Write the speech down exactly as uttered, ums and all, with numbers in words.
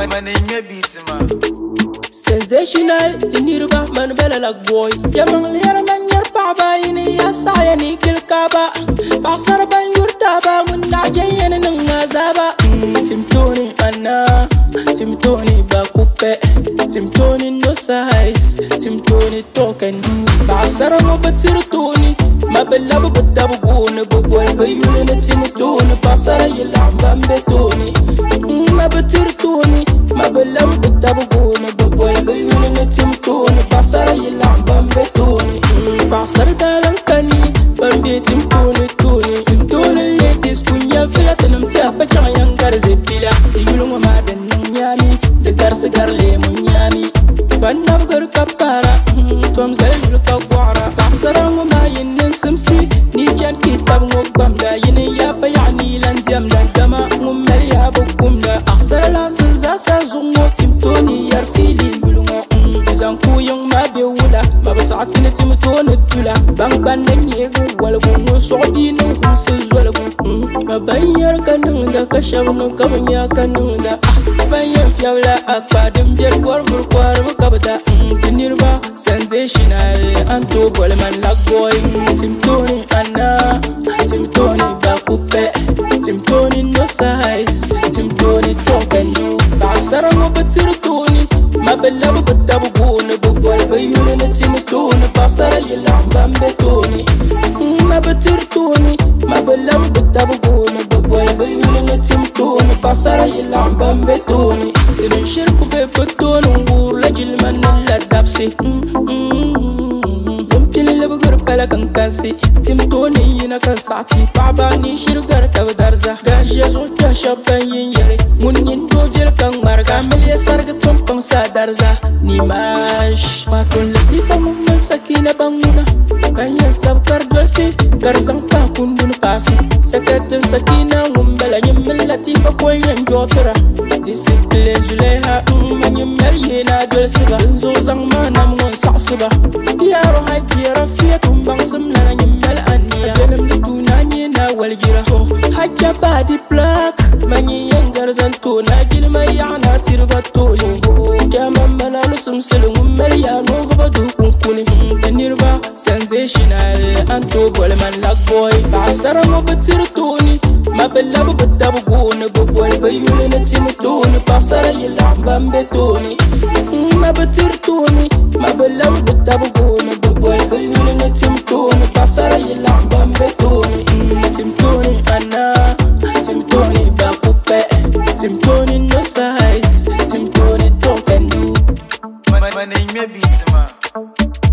Sensational, tinirba man bella like boy. Jamang lera man yer paba ini ya saya ni kil kaba. Pasar ban yurtaba mun na jayen nang azaba. Tim Tony Anna, Tim Tony ba coupe, Tim Tony no size, Tim Tony token. Pasar mo batir Tony, mabella bu batabu gone bu boy ba yule Tim Tony. Pasar yela bambe Tony, mabatir Tony, mabella bu batabu gone bu boy ba yule Tim Tony. Pasar yela bambe Tony, pasar dalang kani bambe Tim Tony Tony. Tim Tony ladies kunya fila tanam tiapa chayang garze pila. Tiyulung maden nang nyami, de garse garle mun nyami. Banab gar kapara, tom zalul ka gwara. Pasarang ma yin simsi, ni jan kitab ngok bamda. Yin ya pa yani lan diam da dama ngum mel ya bukumda. Asar la sa sa zungo Tim Tony yar fili yulungo. Zan ku yung ma be wula, ma ba sa'atin Tim Tony tula. Bang bandan yegu wal gungo sobi no hunse zwal gungo. Ma bayar kanung da kashab no kabanya kanung da. Bayan fiawla akpadem der gor fur kwar mu kabda. Tinirba sensational anto bolman like boy. Tim Tony Anna, Tim Tony ba coupe, Tim Tony no size, Tim Tony talk and do. Pasara mo batir Tony, mabella bu batabu gone bu gol ba yule Tim Tony. Pasara yela bambe Tony, mabatir Tony, mabella bu batabu gone bu gol ba yule Tim Tony. Pasara yela bambe Tony. Tin shirku be Tony ngur la jilman la dapsi. Pala kankasi Tim Tony yina kan sati baba ni shirgar tab darza gaja zo ta shaban yin yare mun yin do vir kan marga mil sarga tompang sa darza ni mash patun latifa mun sakina banguna kan yan sab kar dolsi garzan pa kundun pasi sakatin sakina mun bala yin mil latifa ko yan jotra discipline zuleha man yin mel yina dolsi ba zo zang manam ngon sasiba yaro hajira fiatu bang semlana nyemel ania dalam de tunanya na wal jira so hajja badi black mani yang garzan to na gilma ya na tirba toli jama mana no sumsel ngumel ya no goba du kunkuni nirba sensational anto bolman like boy pasara mo batir Tony mabella bu batabu gone bu boy ba yule na Tim Tony. Pasara yela bambe Tony, mabatir Tony, mabella bu batabu gone bu boy ba yule na Tim Tony. Pasara yela bambe Tony, Tim Tony Anna, Tim Tony ba coupe, Tim Tony no size, Tim Tony talk and do. My name is Beats, man.